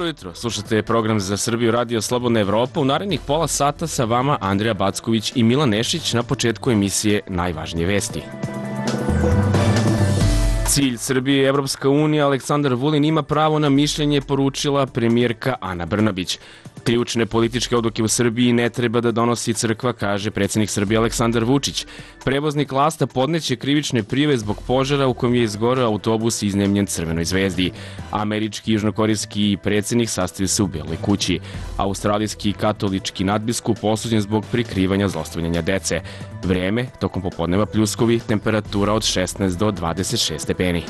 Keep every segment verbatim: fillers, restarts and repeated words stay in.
jutro, slušate program za Srbiju Radio Slobodna Evropa. U narednih pola sata sa vama Andrija Backović i Milan Nešić. Na početku emisije najvažnije vesti. Cilj Srbije i Evropska unija, Aleksandar Vulin ima pravo na mišljenje, poručila premijerka Ana Brnabić. Ključne političke odluke u Srbiji ne treba da donosi crkva, kaže predsjednik Srbije Aleksandar Vučić. Prevoznik Lasta podneće krivične prijave zbog požara u kojem je izgoreo autobus iznemljen Crvenoj zvezdi. Američki i južnokorejski predsjednik sastavio se u Beloj kući. Australijski katolički nadbiskup osuđen zbog prikrivanja zlostavljanja dece. Vreme, tokom popodneva pljuskovi, temperatura od šesnaest do dvadeset šest stepeni.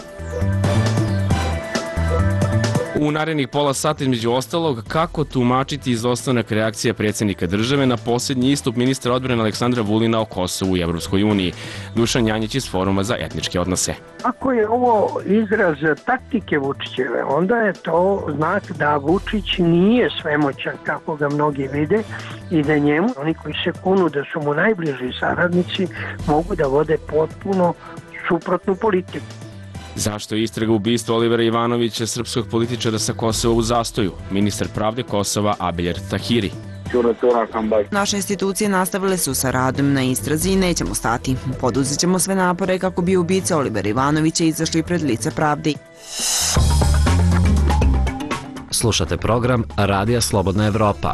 U narednih pola sata između ostalog, kako tumačiti izostanak reakcija predsjednika države na posljednji istup ministra odbrane Aleksandra Vulina o Kosovu i Evropskoj uniji. Dušan Janjić iz Foruma za etničke odnose. Ako je ovo izraz taktike Vučićeve, onda je to znak da Vučić nije svemoćan kako ga mnogi vide i da njemu, oni koji se kunu da su mu najbliži saradnici, mogu da vode potpuno suprotnu politiku. Zašto je istraga ubistva Olivera Ivanovića, srpskog političara sa Kosova, u zastoju? Ministar pravde Kosova Abeljer Tahiri. Naše institucije nastavile su sa radom na istrazi i nećemo stati. Poduzet ćemo sve napore kako bi ubice Olivera Ivanovića izašli pred lice pravde. Slušate program Radija Slobodna Evropa.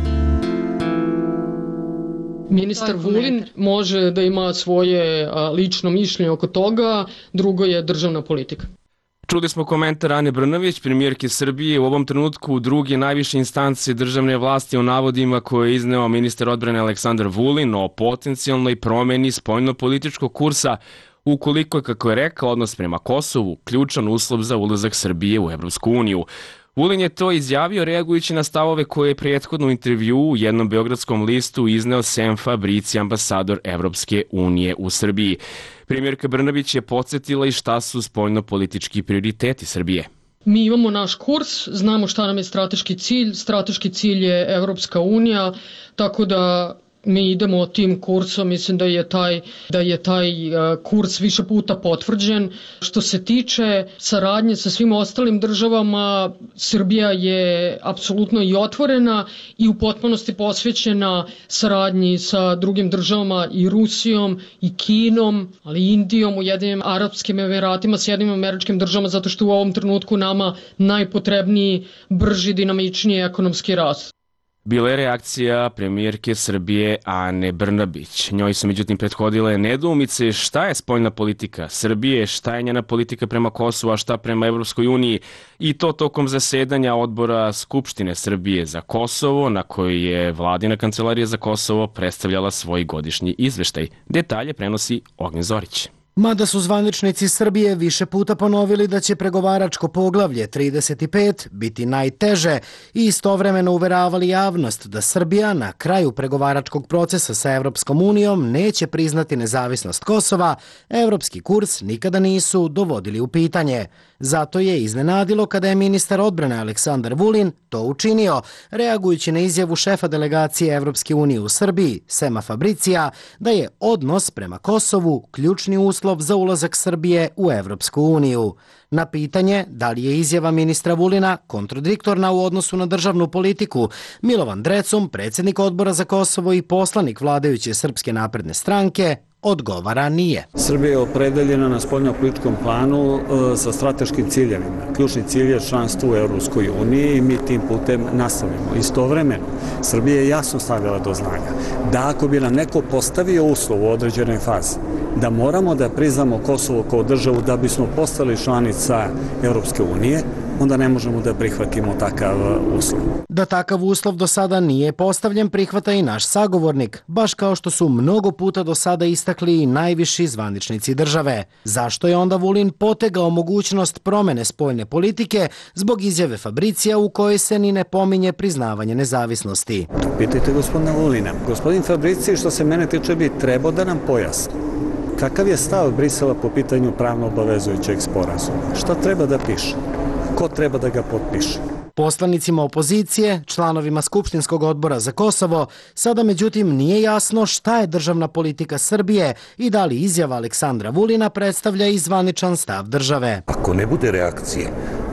Ministar Vulin može da ima svoje lično mišljenje oko toga, drugo je državna politika. Čuli smo komentar Ane Brnabić, premijerke Srbije, u ovom trenutku u druge najviše instance državne vlasti o navodima koje je izneo ministar odbrane Aleksandar Vulin o potencijalnoj promeni spoljno-političkog kursa, ukoliko je, kako je rekao, odnos prema Kosovu ključan uslov za ulazak Srbije u Evropsku uniju. Vulin je to izjavio reagujući na stavove koje je prethodno u intervju u jednom beogradskom listu izneo Sem Fabrici, ambasador Evropske unije u Srbiji. Premijerka Brnabić je podsjetila i šta su spoljno-politički prioriteti Srbije. Mi imamo naš kurs, znamo šta nam je strateški cilj. Strateški cilj je Evropska unija, tako da mi idemo tim kursom, mislim da je taj, da je taj kurs više puta potvrđen. Što se tiče saradnje sa svim ostalim državama, Srbija je apsolutno i otvorena i u potpunosti posvećena saradnji sa drugim državama i Rusijom i Kinom, ali i Indijom, Ujedinjenim Arapskim Emiratima, Sjedinjenim Američkim Državama, zato što u ovom trenutku nama najpotrebniji, brži, dinamičniji ekonomski rast. Bila je reakcija premijerke Srbije Ane Brnabić. Njoj su međutim prethodile nedoumice šta je spoljna politika Srbije, šta je njena politika prema Kosovu, a šta prema Evropskoj uniji, i to tokom zasedanja odbora Skupštine Srbije za Kosovo, na kojoj je Vladina kancelarija za Kosovo predstavljala svoj godišnji izveštaj. Detalje prenosi Ognjen Zorić. Mada su zvaničnici Srbije više puta ponovili da će pregovaračko poglavlje trideset pet biti najteže i istovremeno uveravali javnost da Srbija na kraju pregovaračkog procesa sa Evropskom unijom neće priznati nezavisnost Kosova, evropski kurs nikada nisu dovodili u pitanje. Zato je iznenadilo kada je ministar odbrane Aleksandar Vulin to učinio, reagujući na izjavu šefa delegacije Evropske unije u Srbiji, Sema Fabricija, da je odnos prema Kosovu ključni uslov za ulazak Srbije u Evropsku uniju. Na pitanje da li je izjava ministra Vulina kontradiktorna u odnosu na državnu politiku, Milovan Drecun, predsjednik odbora za Kosovo i poslanik vladajuće Srpske napredne stranke, odgovara nije. Srbija je opredeljena na spoljnopolitičkom planu e, sa strateškim ciljevima. Ključni cilj je članstvo u Evropskoj uniji i mi tim putem nastavljamo. Istovremeno, Srbija je jasno stavila do znanja da ako bi nam neko postavio uslov u određenoj fazi, da moramo da priznamo Kosovo kao državu da bismo postali članica Evropske unije, onda ne možemo da prihvatimo takav uslov. Da takav uslov do sada nije postavljen, prihvata i naš sagovornik, baš kao što su mnogo puta do sada istakli i najviši zvaničnici države. Zašto je onda Vulin potegao mogućnost promene spoljne politike zbog izjave Fabricija u kojoj se ni ne pominje priznavanje nezavisnosti? Pitajte gospodina Vulina. Gospodin Fabricij, što se mene tiče, bi trebao da nam pojasni kakav je stav Brisela po pitanju pravno obavezujućeg sporazuma. Šta treba da piše? Ko treba da ga potpiše? Poslanicima opozicije, članovima Skupštinskog odbora za Kosovo, sada međutim nije jasno šta je državna politika Srbije i da li izjava Aleksandra Vulina predstavlja i zvaničan stav države. Ako ne bude reakcije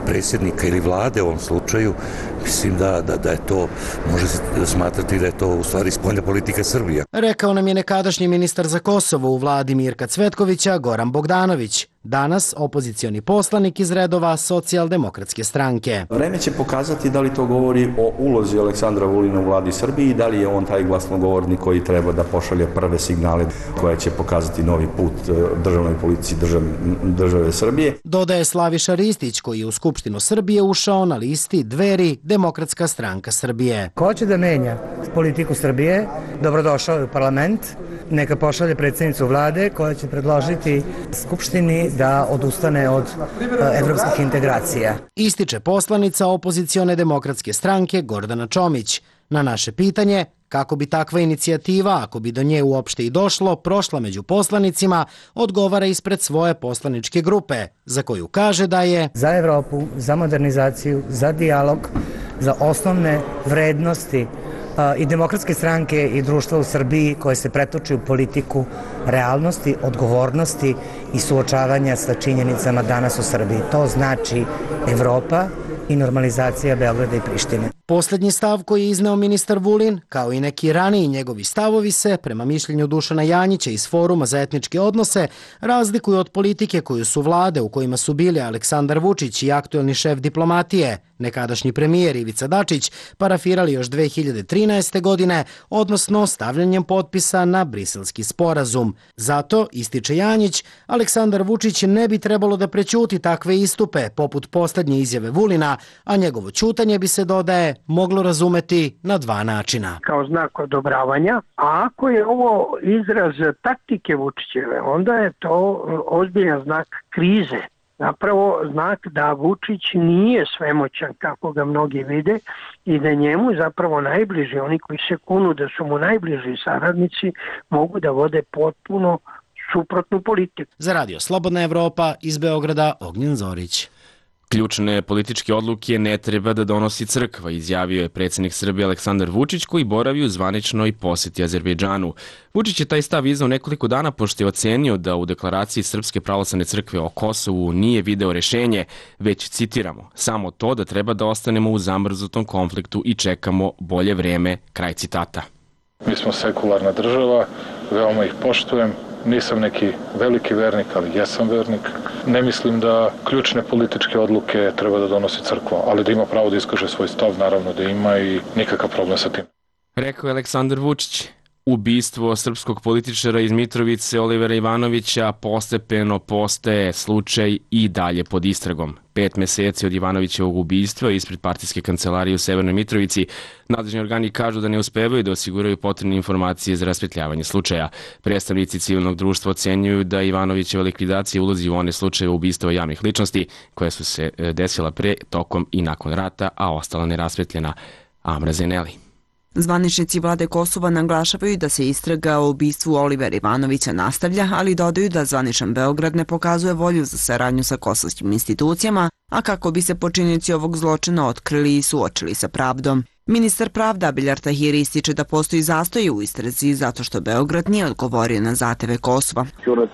predsjednika ili vlade u ovom slučaju, mislim da, da, da je to, može se smatrati da je to u stvari spoljna politika Srbije. Rekao nam je nekadašnji ministar za Kosovo u vladi Mirka Cvetkovića, Goran Bogdanović, danas opozicioni poslanik iz redova Socijaldemokratske stranke. Vreme će pokazati da li to govori o ulozi Aleksandra Vulina u vladi Srbiji i da li je on taj glasnogovornik koji treba da pošalje prve signale koje će pokazati novi put državnoj politici države, države Srbije. Dodaje Slaviša Ristić, koji je u Skupštinu Srbije ušao na listi Dveri, Demokratska stranka Srbije. Ko hoće da menja politiku Srbije, dobrodošao je u parlament, neka pošalje predsjednicu vlade koja će predložiti Skupštini da odustane od evropskih integracija. Ističe poslanica opozicione demokratske stranke Gordana Čomić. Na naše pitanje kako bi takva inicijativa, ako bi do nje uopšte i došlo, prošla među poslanicima, odgovara ispred svoje poslaničke grupe, za koju kaže da je za Evropu, za modernizaciju, za dijalog, za osnovne vrednosti i demokratske stranke i društva u Srbiji koje se pretoči u politiku realnosti, odgovornosti i suočavanja sa činjenicama danas u Srbiji. To znači Evropa i normalizacija Beograda i Prištine. Poslednji stav koji je izneo ministar Vulin, kao i neki raniji njegovi stavovi se, prema mišljenju Dušana Janjića iz Foruma za etničke odnose, razlikuju od politike koju su vlade u kojima su bili Aleksandar Vučić i aktuelni šef diplomatije, nekadašnji premijer Ivica Dačić, parafirali još dve hiljade trinaeste. godine, odnosno stavljanjem potpisa na Briselski sporazum. Zato, ističe Janjić, Aleksandar Vučić ne bi trebalo da prećuti takve istupe, poput poslednje izjave Vulina, a njegovo ćutanje bi se, dodaje, moglo razumeti na dva načina. Kao znak odobravanja, a ako je ovo izraz taktike Vučićeve, onda je to ozbiljan znak krize. Zapravo znak da Vučić nije svemoćan kako ga mnogi vide i da njemu zapravo najbliži, oni koji se kunu da su mu najbliži saradnici, mogu da vode potpuno suprotnu politiku. Za Radio Slobodna Evropa iz Beograda, Ognjen Zorić. Ključne političke odluke ne treba da donosi crkva, izjavio je predsjednik Srbije Aleksandar Vučić, koji boravi u zvaničnoj posjeti Azerbejdžanu. Vučić je taj stav iznao nekoliko dana pošto je ocenio da u deklaraciji Srpske pravoslavne crkve o Kosovu nije video rešenje, već citiramo, samo to da treba da ostanemo u zamrznutom konfliktu i čekamo bolje vreme, kraj citata. Mi smo sekularna država, veoma ih poštujem. Nisam neki veliki vernik, ali jesam vernik. Ne mislim da ključne političke odluke treba da donosi crkva, ali da ima pravo da iskaže svoj stav, naravno da ima i nikakav problem sa tim. Rekao je Aleksandar Vučić. Ubistvo srpskog političara iz Mitrovice Olivera Ivanovića postepeno postaje slučaj i dalje pod istragom. Pet meseci od Ivanovićevog ubistva ispred partijske kancelarije u Severnoj Mitrovici, nadležni organi kažu da ne uspevaju da osiguraju potrebne informacije za raspetljavanje slučaja. Predstavnici civilnog društva ocenjuju da Ivanovićeva likvidacija ulazi u one slučaje ubistava javnih ličnosti koje su se desila pre, tokom i nakon rata, a ostala nerasvetljena. Amra Zeneli. Zvaničnici vlade Kosova naglašavaju da se istraga o ubistvu Olivera Ivanovića nastavlja, ali dodaju da zvaničan Beograd ne pokazuje volju za saradnju sa kosovskim institucijama, a kako bi se počinioci ovog zločina otkrili i suočili sa pravdom. Ministar pravda Biljard Tahiri ističe da postoji zastoj u istrazi zato što Beograd nije odgovorio na zahteve Kosova.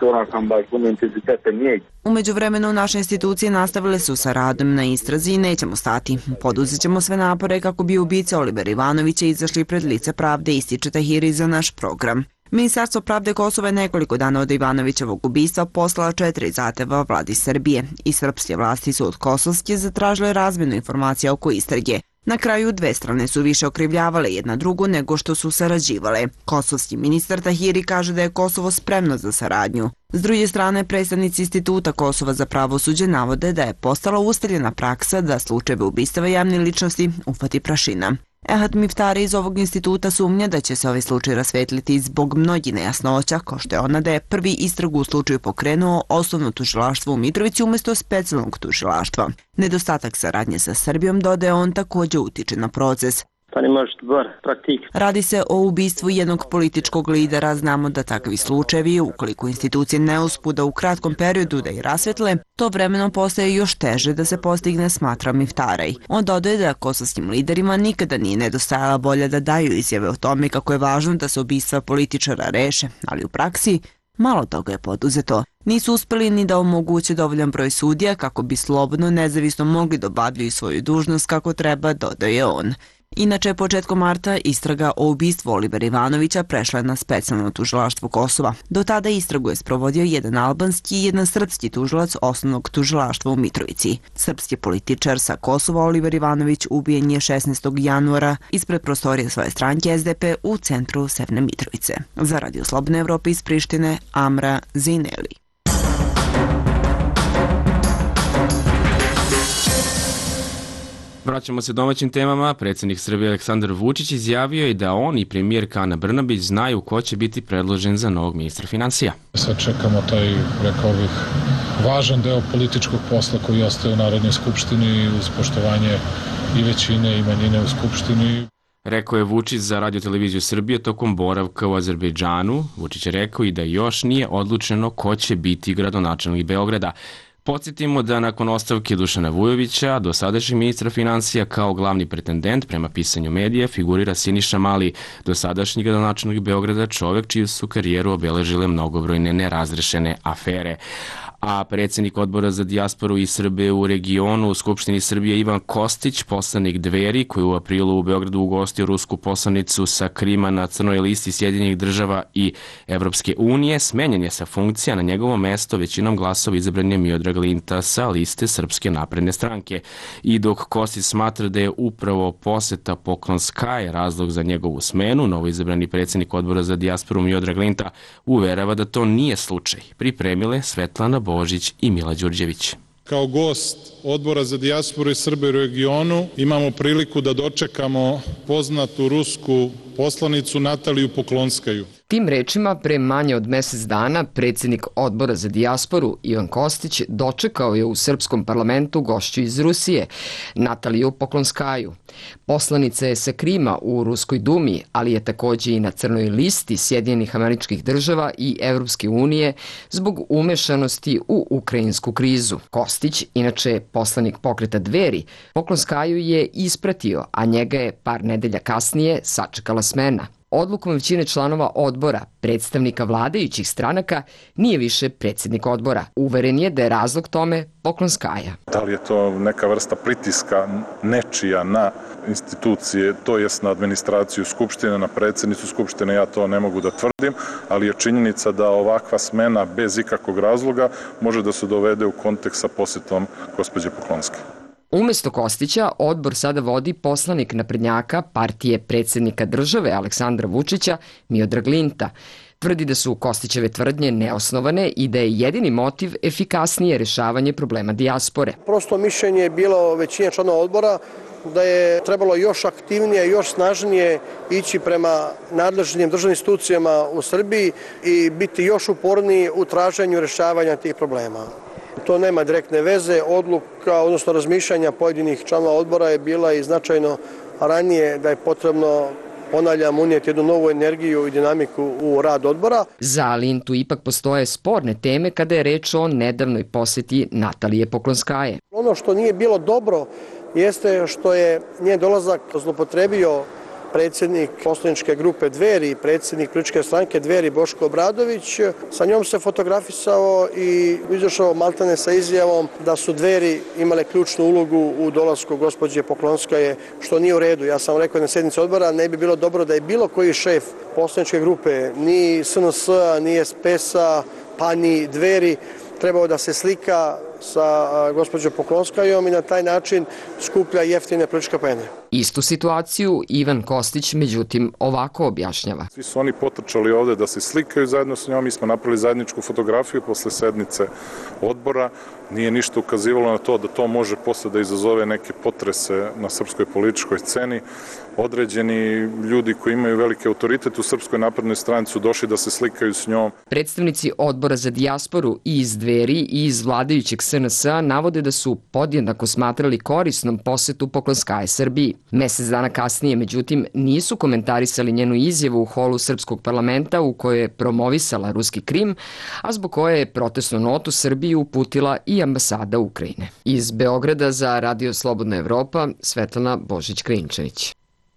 Umeđu vremenu naše institucije nastavile su sa radom na istrazi i nećemo stati. Poduzet ćemo sve napore kako bi ubice Olivera Ivanovića izašli pred lice pravde, ističe Tahiri za naš program. Ministarstvo pravde Kosova je nekoliko dana od Ivanovićevog ubistva poslala četiri zahteva vladi Srbije i srpske vlasti su od kosovske zatražile razmjenu informacija oko istrage. Na kraju dve strane su više okrivljavale jedna drugu nego što su sarađivale. Kosovski ministar Tahiri kaže da je Kosovo spremno za saradnju. S druge strane, predstavnici Instituta Kosova za pravosuđe navode da je postala ustaljena praksa da slučajeve ubistava javne ličnosti uhvati prašina. Ehad Miftari iz ovog instituta sumnja da će se ovaj slučaj rasvetliti zbog mnogih nejasnoća, kao što je ona da je prvi istragu u slučaju pokrenuo osnovno tužilaštvo u Mitrovici umjesto specijalnog tužilaštva. Nedostatak saradnje sa Srbijom, dodaje on, također utiče na proces. Radi se o ubistvu jednog političkog lidera, znamo da takvi slučajevi, ukoliko institucije ne uspu da u kratkom periodu da ih rasvetle, to vremenom postaje još teže da se postigne, smatra Miftaraj. On dodaje da kosovskim liderima nikada nije nedostajala volja da daju izjave o tome kako je važno da se ubistva političara reše, ali u praksi malo toga je poduzeto. Nisu uspeli ni da omoguće dovoljan broj sudija kako bi slobodno nezavisno mogli da obavljaju svoju dužnost kako treba, dodaje on. Inače, početkom marta istraga o ubistvu Olivera Ivanovića prešla je na specijalno tužilaštvo Kosova. Do tada istragu je sprovodio jedan albanski i jedan srpski tužilac osnovnog tužilaštva u Mitrovici. Srpski političar sa Kosova Oliver Ivanović ubijen je šesnaestog januara ispred prostorije svoje stranke S D P u centru Severne Mitrovice. Za Radio Slobodne Evrope iz Prištine, Amra Zineli. Vraćamo se domaćim temama. Predsjednik Srbije Aleksandar Vučić izjavio je da on i premijerka Ana Brnabić znaju ko će biti predložen za novog ministra finansija. Sad čekamo taj, rekao bih, važan deo političkog posla koji ostaje u Narodnoj skupštini uz poštovanje i većine i manjine u skupštini. Rekao je Vučić za Radio televiziju Srbije tokom boravka u Azerbejdžanu. Vučić je rekao i da još nije odlučeno ko će biti gradonačelnik Beograda. Podsjetimo da nakon ostavke Dušana Vujovića, dosadašnji ministra finansija kao glavni pretendent prema pisanju medija figurira Siniša Mali, dosadašnji gradonačelnik Beograda, čovek čiju su karijeru obeležile mnogobrojne nerazrešene afere. A predsjednik odbora za dijasporu i Srbe u regionu u Skupštini Srbije Ivan Kostić, poslanik Dveri, koji u aprilu u Beogradu ugostio rusku poslanicu sa Krima na crnoj listi Sjedinjenih država i Evropske unije, smenjen je sa funkcija. Na njegovo mesto većinom glasova izabran je Miodrag Linta sa liste Srpske napredne stranke. I dok Kostić smatra da je upravo poseta Poklonskaje razlog za njegovu smenu, novoizabrani predsjednik odbora za dijasporu Miodrag Linta uverava da to nije slučaj. Pripremile Svetlana Božić i Mila Đurđević. Kao gost Odbora za dijasporu i Srbe u regionu imamo priliku da dočekamo poznatu rusku poslanicu Nataliju Poklonskaju. Tim rečima, pre manje od mesec dana, predsjednik Odbora za dijasporu Ivan Kostić dočekao je u srpskom parlamentu gošću iz Rusije, Nataliju Poklonskaju. Poslanica je sa Krima u Ruskoj dumi, ali je takođe i na crnoj listi Sjedinjenih Američkih država i Evropske unije zbog umešanosti u ukrajinsku krizu. Kostić, inače poslanik pokreta Dveri, Poklonskaju je ispratio, a njega je par nedelja kasnije sačekala smena. Odlukom većine članova odbora, predstavnika vladajućih stranaka, nije više predsjednik odbora. Uveren je da je razlog tome Poklonskaja. Da li je to neka vrsta pritiska nečija na institucije, to jest na administraciju Skupštine, na predsjednicu Skupštine, ja to ne mogu da tvrdim, ali je činjenica da ovakva smena bez ikakvog razloga može da se dovede u kontekst sa posjetom gospođe Poklonske. Umesto Kostića, odbor sada vodi poslanik naprednjaka partije predsjednika države Aleksandra Vučića, Miodrag Linta. Tvrdi da su Kostićeve tvrdnje neosnovane i da je jedini motiv efikasnije rešavanje problema dijaspore. Prosto mišljenje je bilo većine članova odbora da je trebalo još aktivnije, još snažnije ići prema nadležnim državnim institucijama u Srbiji i biti još uporniji u traženju rešavanja tih problema. To nema direktne veze, odluka, odnosno razmišljanja pojedinih članova odbora je bila i značajno ranije da je potrebno, ponavljam, unijeti jednu novu energiju i dinamiku u rad odbora. Za Lintu ipak postoje sporne teme kada je reč o nedavnoj poseti Natalije Poklonskaje. Ono što nije bilo dobro jeste što je njen dolazak zlopotrebio predsjednik poslaničke grupe Dveri, predsjednik političke stranke Dveri Boško Obradović. Sa njom se fotografisao i izašao maltene sa izjavom da su Dveri imale ključnu ulogu u dolasku gospođe Poklonskaje, što nije u redu. Ja sam rekao na sjednici odbora, ne bi bilo dobro da je bilo koji šef poslaničke grupe, ni S N S-a, ni S P S-a, pa ni Dveri, trebao da se slika sa gospođom Poklonskajom i na taj način skuplja jeftine političke poene. Istu situaciju Ivan Kostić, međutim, ovako objašnjava. Svi su oni potrčali ovde da se slikaju zajedno s njom, mi smo napravili zajedničku fotografiju posle sednice odbora. Nije ništa ukazivalo na to da to može posle da izazove neke potrese na srpskoj političkoj sceni. Određeni ljudi koji imaju veliki autoritet u Srpskoj naprednoj stranci su došli da se slikaju s njom. Predstavnici odbora za dijasporu i iz Dveri i iz vladajućeg S N S-a navode da su podjednako smatrali korisnom posetu Poklonskaje Srbiji. Mesec dana kasnije, međutim, nisu komentarisali njenu izjavu u holu Srpskog parlamenta u kojoj je promovisala ruski Krim, a zbog koje je protestnu notu Srbiji uputila i ambasada Ukrajine. Iz Beograda za Radio Slobodna Evropa, Svetlana Božić-Krinčević.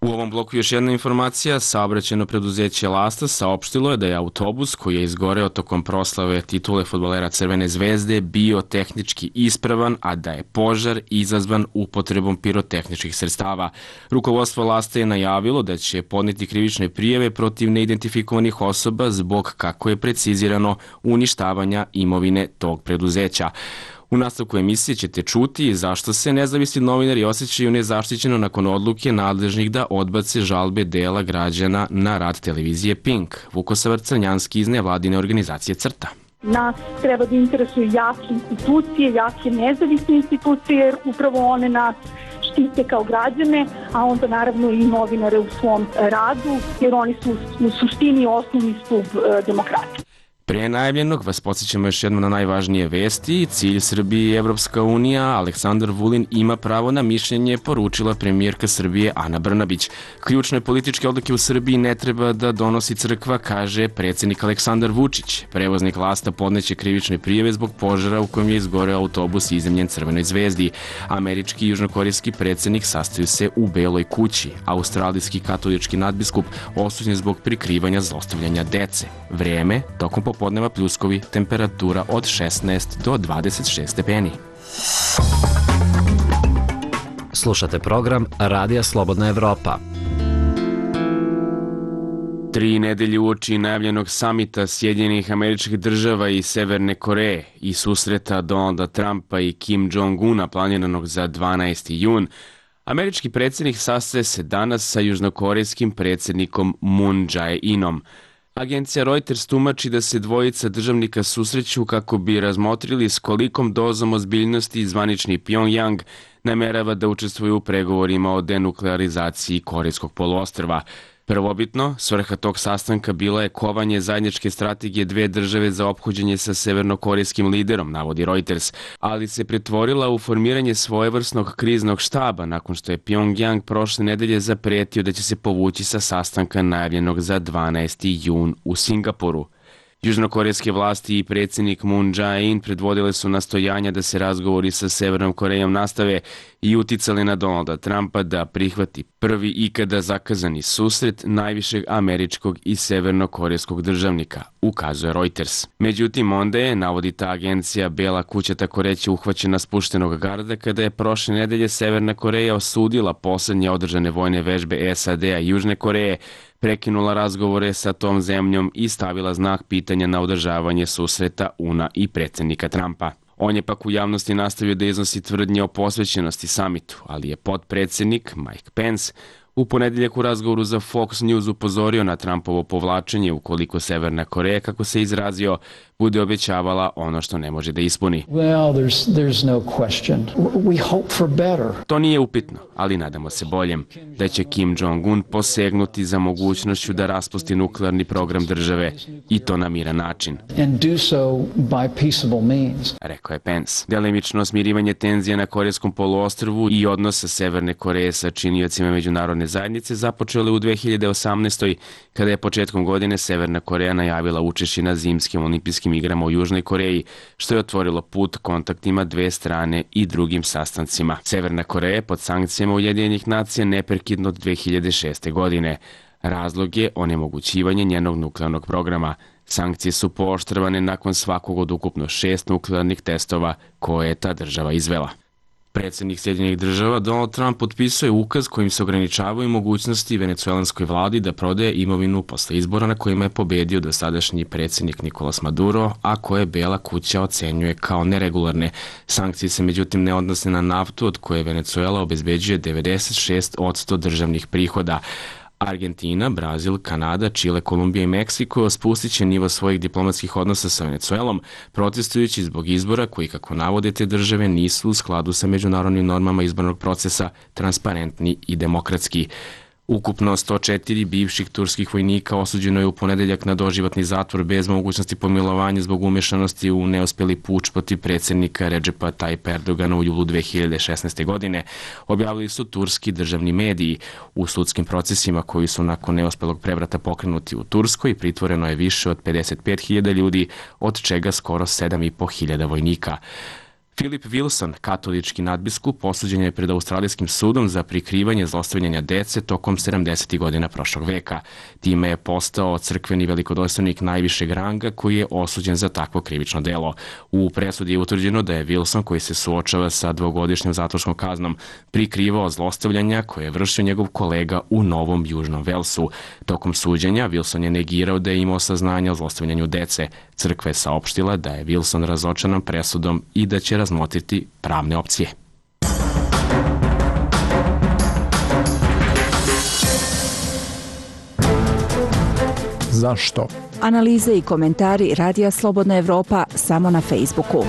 U ovom bloku još jedna informacija. Saobraćajno preduzeće Lasta saopštilo je da je autobus koji je izgoreo tokom proslave titule fudbalera Crvene zvezde bio tehnički ispravan, a da je požar izazvan upotrebom pirotehničkih sredstava. Rukovodstvo Lasta je najavilo da će podneti krivične prijave protiv neidentifikovanih osoba zbog, kako je precizirano, uništavanja imovine tog preduzeća. U nastavku emisije ćete čuti zašto se nezavisni novinari osjećaju nezaštićeno nakon odluke nadležnih da odbace žalbe dela građana na rad televizije Pink. Vukosavar Crnjanski iz nevladine organizacije Crta. Nas treba da interesuju jake institucije, jake nezavisne institucije, jer upravo one nas štite kao građane, a onda naravno i novinare u svom radu, jer oni su u suštini osnovni stub demokratije. Pre najavljenog vas podsjećamo još jednom na najvažnije vesti. Cilj Srbije i Evropska unija, Aleksandar Vulin ima pravo na mišljenje, poručila premijerka Srbije Ana Brnabić. Ključne političke odluke u Srbiji ne treba da donosi crkva, kaže predsjednik Aleksandar Vučić. Prevoznik Lasta podneće krivične prijave zbog požara u kojem je izgoreo autobus izemljen Crvenoj zvezdi. Američki i južnokorejski predsjednik sastaju se u Beloj kući. Australijski katolički nadbiskup osuđen zbog prikrivanja zlostavljanja dece. Vreme, tokom popodneva pljuskovi, temperatura od šesnaest do dvadeset šest stepeni. Slušate program Radija Slobodna Evropa. Tri nedelje uoči najavljenog samita Sjedinjenih Američkih Država i Severne Koreje i susreta Donalda Trumpa i Kim Jong-una planiranog za dvanaesti jun, američki predsjednik sastaje se danas sa južnokorejskim predsjednikom Moon Jae-inom. Agencija Reuters tumači da se dvojica državnika susreću kako bi razmotrili s kolikom dozom ozbiljnosti zvanični Pyongyang namerava da učestvuje u pregovorima o denuklearizaciji Korejskog poluostrva. Prvobitno, svrha tog sastanka bila je kovanje zajedničke strategije dve države za ophođenje sa severnokorejskim liderom, navodi Reuters, ali se pretvorila u formiranje svojevrsnog kriznog štaba nakon što je Pyongyang prošle nedelje zapretio da će se povući sa sastanka najavljenog za dvanaesti jun u Singapuru. Južnokorejske vlasti i predsjednik Moon Jae-in predvodile su nastojanja da se razgovori sa Severnom Korejom nastave i uticali na Donalda Trumpa da prihvati prvi ikada zakazani susret najvišeg američkog i severnokorejskog državnika, ukazuje Reuters. Međutim, onda je, navodi ta agencija, Bela kuća tako reći uhvaćena spuštenog garda kada je prošle nedelje Severna Koreja osudila poslednje održane vojne vežbe S A D-a i Južne Koreje, prekinula razgovore sa tom zemljom i stavila znak pitanja na održavanje susreta U N A i predsjednika Trumpa. On je pak u javnosti nastavio da iznosi tvrdnje o posvećenosti samitu, ali je potpredsjednik Mike Pence u ponedeljak u razgovoru za Fox News upozorio na Trumpovo povlačenje ukoliko Severna Koreja, kako se izrazio, bude obećavala ono što ne može da ispuni. Well, there's, there's no question. We hope for better. To nije upitno, ali nadamo se boljem, da će Kim Jong-un posegnuti za mogućnošću da raspusti nuklearni program države i to na miran način. And do so by peaceable means. Rekao je Pence. Delimično smirivanje tenzija na Korejskom poluostrvu i odnosa Severne Koreje sa činiocima međunarodne zajednice započele u dve hiljade osamnaestoj. kada je početkom godine Severna Koreja najavila učešće na zimskim olimpijskim igrama u Južnoj Koreji, što je otvorilo put kontaktima dve strane i drugim sastancima. Severna Koreja je pod sankcijama Ujedinjenih nacija neprekidno od dve hiljade šeste. godine. Razlog je onemogućivanje njenog nuklearnog programa. Sankcije su pooštravane nakon svakog od ukupno šest nuklearnih testova koje je ta država izvela. Predsjednik Sjedinjenih država Donald Trump potpisuje ukaz kojim se ograničavaju mogućnosti venecuelanskoj vladi da prodaje imovinu posle izbora na kojima je pobedio dosadašnji predsjednik Nicolas Maduro, a koje Bela kuća ocenjuje kao neregularne. Sankcije se međutim ne odnose na naftu od koje Venecuela obezbeđuje devedeset šest posto državnih prihoda. Argentina, Brazil, Kanada, Čile, Kolumbija i Meksiko spustit će nivo svojih diplomatskih odnosa sa Venecuelom, protestujući zbog izbora koji, kako navode te države, nisu u skladu sa međunarodnim normama izbornog procesa, transparentni i demokratski. Ukupno sto četiri bivših turskih vojnika osuđeno je u ponedeljak na doživotni zatvor bez mogućnosti pomilovanja zbog umešanosti u neuspeli puč protiv predsjednika Redžepa Tajpa Erdogana u julu dve hiljade šesnaeste. godine, objavili su turski državni mediji. U sudskim procesima koji su nakon neuspelog prevrata pokrenuti u Turskoj, pritvoreno je više od pedeset pet hiljada ljudi, od čega skoro sedam i po hiljada vojnika. Philip Wilson, katolički nadbiskup, osuđen je pred australijskim sudom za prikrivanje zlostavljanja dece tokom sedamdesetih godina prošlog veka. Time je postao crkveni velikodostojnik najvišeg ranga koji je osuđen za takvo krivično delo. U presudi je utvrđeno da je Wilson, koji se suočava sa dvogodišnjom zatvorskom kaznom, prikrivao zlostavljanja koje je vršio njegov kolega u Novom Južnom Velsu. Tokom suđenja Wilson je negirao da je imao saznanja o zlostavljanju dece. Crkva je saopštila da je Wilson razočaran presudom i da će razmotriti pravne opcije. Zašto? Analize i komentari Radija Slobodna Evropa samo na Facebooku.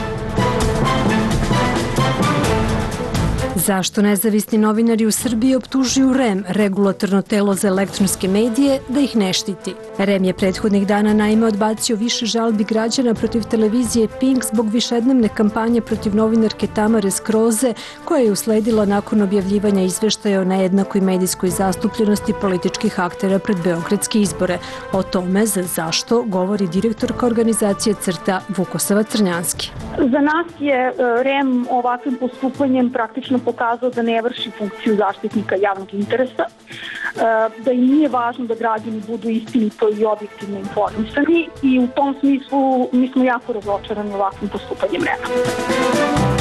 Zašto nezavisni novinari u Srbiji optužuju R E M, regulatorno telo za elektronske medije, da ih ne štiti? R E M je prethodnih dana naime odbacio više žalbi građana protiv televizije Pink zbog višednevne kampanje protiv novinarke Tamare Skroze, koja je usledila nakon objavljivanja izveštaja o nejednakoj medijskoj zastupljenosti političkih aktera pred beogradske izbore. O tome za zašto govori direktorka organizacije CRTA Vukosava Crnjanski. Za nas je R E M ovakvim postupanjem praktično pokazao da ne vrši funkciju zaštitnika javnog interesa, da im nije važno da građani budu istinito i objektivno informisani i u tom smislu mi smo jako razočarani ovakvim postupanjem R E M-a.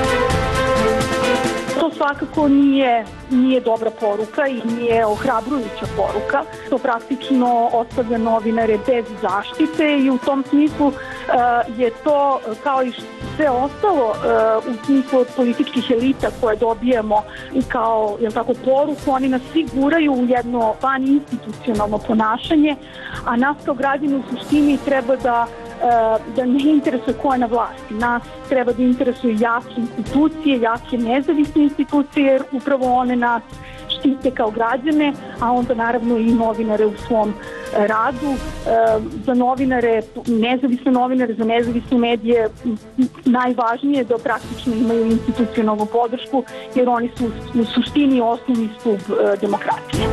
To svakako nije, nije dobra poruka i nije ohrabrujuća poruka. To praktično ostavlja novinare bez zaštite i u tom smislu uh, je to, kao i sve ostalo uh, u smislu od političkih elita koje dobijemo i kao jel tako, poruku, oni nas siguraju u jedno vaninstitucionalno ponašanje, a nas kao građani u suštini treba da da ne interesuje ko je na vlasti. Nas treba da interesuju jake institucije, jake nezavisne institucije, jer upravo one nas štite kao građane, a onda naravno i novinare u svom radu. Za novinare, nezavisne novinare, za nezavisne medije najvažnije je da praktično imaju institucionalnu podršku, jer oni su u suštini osnovni stub demokratije.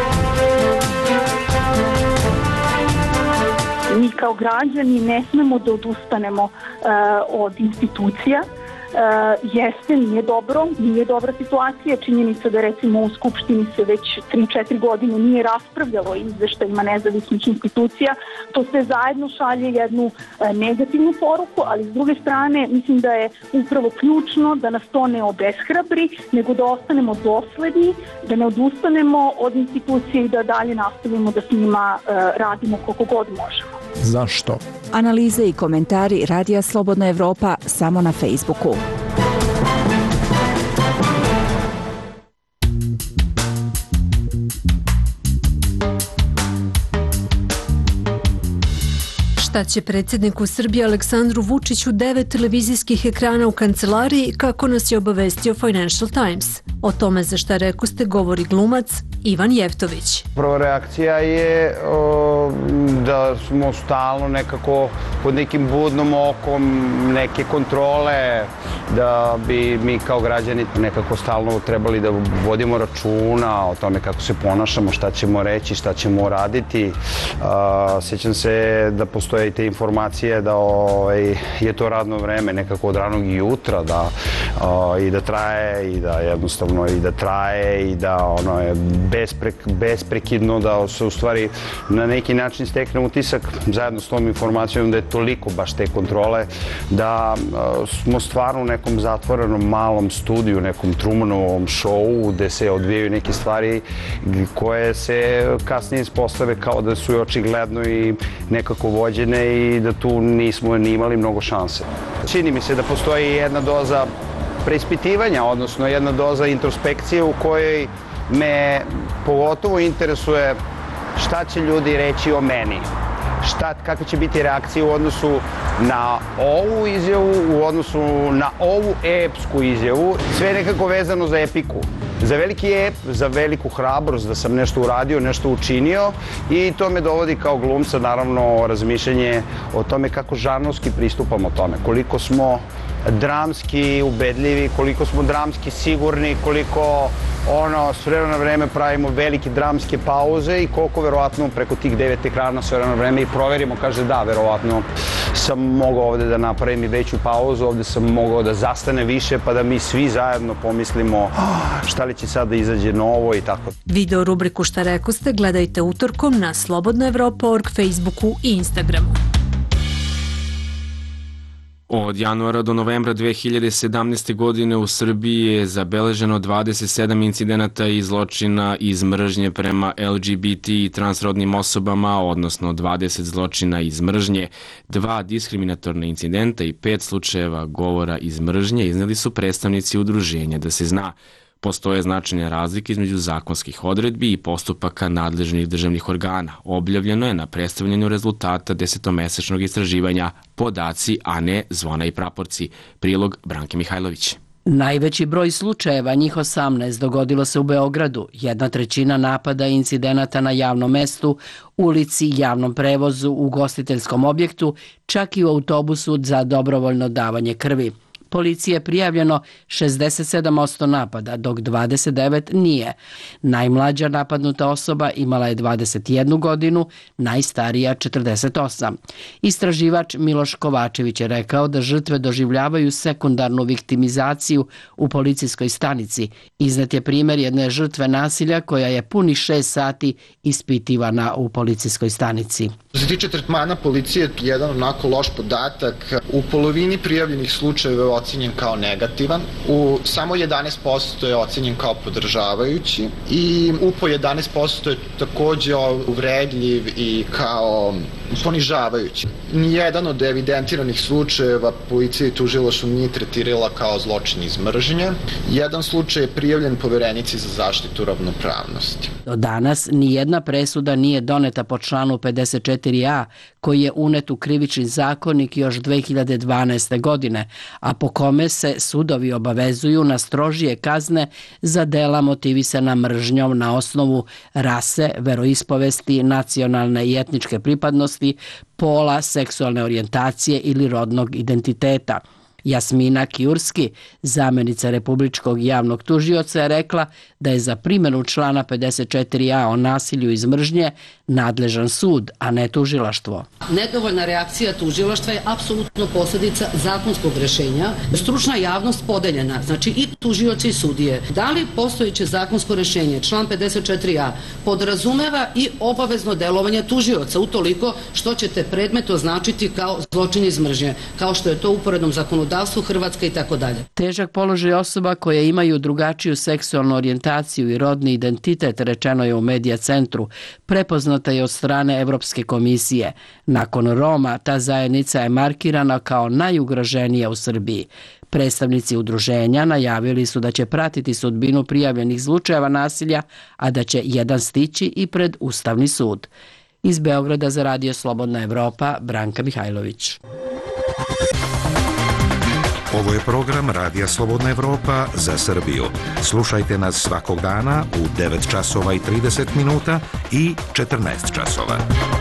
Mi kao građani ne smemo da odustanemo uh, od institucija. Uh, jeste, nije dobro, nije dobra situacija. Činjenica da recimo u Skupštini se već tri četiri godine nije raspravljalo o izveštajima nezavisnih institucija. To sve zajedno šalje jednu uh, negativnu poruku, ali s druge strane mislim da je upravo ključno da nas to ne obeshrabri, nego da ostanemo dosledni, da ne odustanemo od institucije i da dalje nastavimo da s njima uh, radimo koliko god možemo. Zašto? Analize i komentari Radija Slobodna Evropa samo na Facebooku. Šta će predsjedniku Srbije Aleksandru Vučiću devet televizijskih ekrana u kancelariji, kako nas je obavestio Financial Times? O tome za šta rekoste govori glumac Ivan Jevtović. Prva reakcija je o, da smo stalno nekako pod nekim budnom okom, neke kontrole, da bi mi kao građani nekako stalno trebali da vodimo računa o tome kako se ponašamo, šta ćemo reći, šta ćemo raditi. A, sjećam se da postoje i te informacije da ovaj, je to radno vreme nekako od ranog jutra, da o, i da traje i da jednostavno i da traje i da ono je besprek, besprekidno, da se u stvari na neki način stekne utisak zajedno s tom informacijom da je toliko baš te kontrole da o, smo stvarno u nekom zatvorenom malom studiju, nekom Trumanovom šovu gde se odvijaju neke stvari koje se kasnije ispostave kao da su očigledno i nekako vođene i da tu nismo ni imali mnogo šanse. Čini mi se da postoji jedna doza preispitivanja, odnosno jedna doza introspekcije u kojoj me pogotovo interesuje šta će ljudi reći o meni, šta, kakve će biti reakcije u odnosu na ovu izjavu, u odnosu na ovu epsku izjavu. Sve je nekako vezano za epiku. Za veliki ep, za veliku hrabrost da sam nešto uradio, nešto učinio i to me dovodi kao glumca naravno razmišljanje o tome kako žanrovski pristupamo tome, koliko smo dramski ubedljivi, koliko smo dramski sigurni, koliko ono, s vremena na vreme pravimo velike dramske pauze i koliko verovatno preko tih devet ekrana s vremena na vreme i proverimo, kaže da, verovatno sam mogao ovde da napravim i veću pauzu, ovde sam mogao da zastane više pa da mi svi zajedno pomislimo šta li će sad da izađe novo i tako. Video rubriku Šta rekoste gledajte utorkom na slobodna evropa tačka org, Facebooku i Instagramu. Od januara do novembra dve hiljade sedamnaeste. godine u Srbiji je zabeleženo dvadeset sedam incidenata i zločina iz mržnje prema L G B T i transrodnim osobama, odnosno dvadeset zločina iz mržnje, dva diskriminatorna incidenta i pet slučajeva govora iz mržnje, izneli su predstavnici udruženja Da se zna. Postoje značajne razlike između zakonskih odredbi i postupaka nadležnih državnih organa. Objavljeno je na predstavljanju rezultata desetomesečnog istraživanja Podaci, a ne zvona i praporci. Prilog Branke Mihajlović. Najveći broj slučajeva, njih osamnaest, dogodilo se u Beogradu. Jedna trećina napada i incidenata na javnom mestu, ulici, javnom prevozu, ugostiteljskom objektu, čak i u autobusu za dobrovoljno davanje krvi. Policiji je prijavljeno šezdeset sedam posto napada, dok dvadeset devet nije. Najmlađa napadnuta osoba imala je dvadeset jednu godinu, najstarija četrdeset osam. Istraživač Miloš Kovačević je rekao da žrtve doživljavaju sekundarnu viktimizaciju u policijskoj stanici. Iznet je primjer jedne žrtve nasilja koja je punih šest sati ispitivana u policijskoj stanici. Što se tiče tretmana policije, jedan onako loš podatak, u polovini prijavljenih slučajeva je ocenjen kao negativan, u samo jedanaest posto je ocenjen kao podržavajući i u po jedanaest posto je takođe uvredljiv i kao ponižavajući. Nijedan od evidentiranih slučajeva policija i tužilaštvo nije tretirala kao zločin iz mržnje. Jedan slučaj je prijavljen Poverenici za zaštitu ravnopravnosti. Do danas nijedna presuda nije doneta po članu pedeset četiri a koji je unet u krivični zakonik još dve hiljade dvanaeste. godine, a po kome se sudovi obavezuju na strožije kazne za dela motivisana mržnjom na osnovu rase, veroispovesti, nacionalne i etničke pripadnosti, pola, seksualne orijentacije ili rodnog identiteta. Jasmina Kijurski, zamjenica Republičkog javnog tužioca, je rekla da je za primjenu člana pedeset četiri a o nasilju iz mržnje nadležan sud, a ne tužilaštvo. Nedovoljna reakcija tužilaštva je apsolutno posljedica zakonskog rešenja. Stručna javnost podeljena, znači i tužioci i sudije. Da li postojeće zakonsko rešenje, član pedeset četiri a, podrazumeva i obavezno delovanje tužioca, utoliko što ćete predmet označiti kao zločin iz mržnje, kao što je to u uporednom zakonodavstvu Hrvatske i tako dalje. Težak položaj osoba koje imaju drugačiju seksualnu orijentaciju i rodni identitet, rečeno je u Medija centru, prepoznata je od strane Evropske komisije. Nakon Roma, ta zajednica je markirana kao najugroženija u Srbiji. Predstavnici udruženja najavili su da će pratiti sudbinu prijavljenih slučajeva nasilja, a da će jedan stići i pred Ustavni sud. Iz Beograda za Radio Slobodna Evropa, Branka Mihajlović. Ovo je program Radija Slobodna Evropa za Srbiju. Slušajte nas svakog dana u devet časova i trideset minuta i četrnaest časova.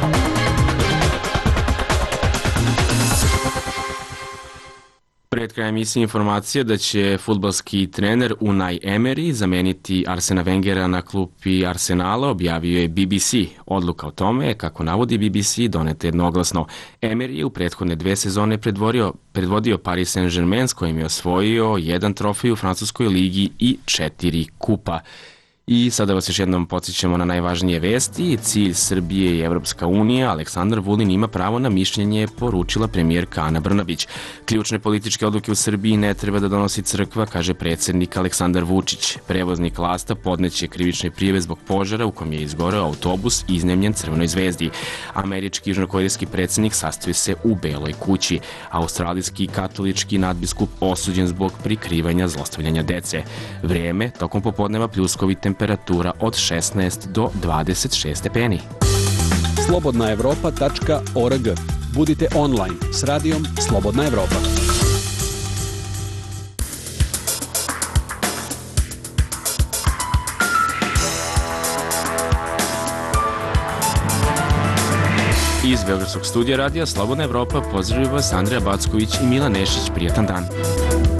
Pred krajem emisije informacija da će fudbalski trener Unai Emery zameniti Arsena Wengera na klupi Arsenala, objavio je B B C. Odluka o tome, kako navodi B B C, doneta jednoglasno. Emery je u prethodne dve sezone predvodio, predvodio Paris Saint-Germain, s kojim je osvojio jedan trofej u francuskoj ligi i četiri kupa. I sada vas još jednom podsjećamo na najvažnije vesti. Cilj Srbije i Evropska unija, Aleksandar Vulin ima pravo na mišljenje, poručila premijerka Ana Brnabić. Ključne političke odluke u Srbiji ne treba da donosi crkva, kaže predsjednik Aleksandar Vučić. Prevoznik Lasta podneće krivične prijave zbog požara u kom je izgoreo autobus iznemljen Crvenoj zvezdi. Američki i južnokorejski predsjednik sastoji se u Beloj kući. Australijski katolički nadbiskup osuđen zbog prikrivanja zlostavljanja dece. Vrijeme tokom popodneva pljuskovi temperatura od šesnaest do dvadeset šest stepeni. slobodna evropa tačka org. Budite online s radijom Slobodna Evropa. Iz Beogradskog studija radija Slobodna Evropa pozdravljaju vas Andreja Backović i Milan Nešić. Prijatan dan.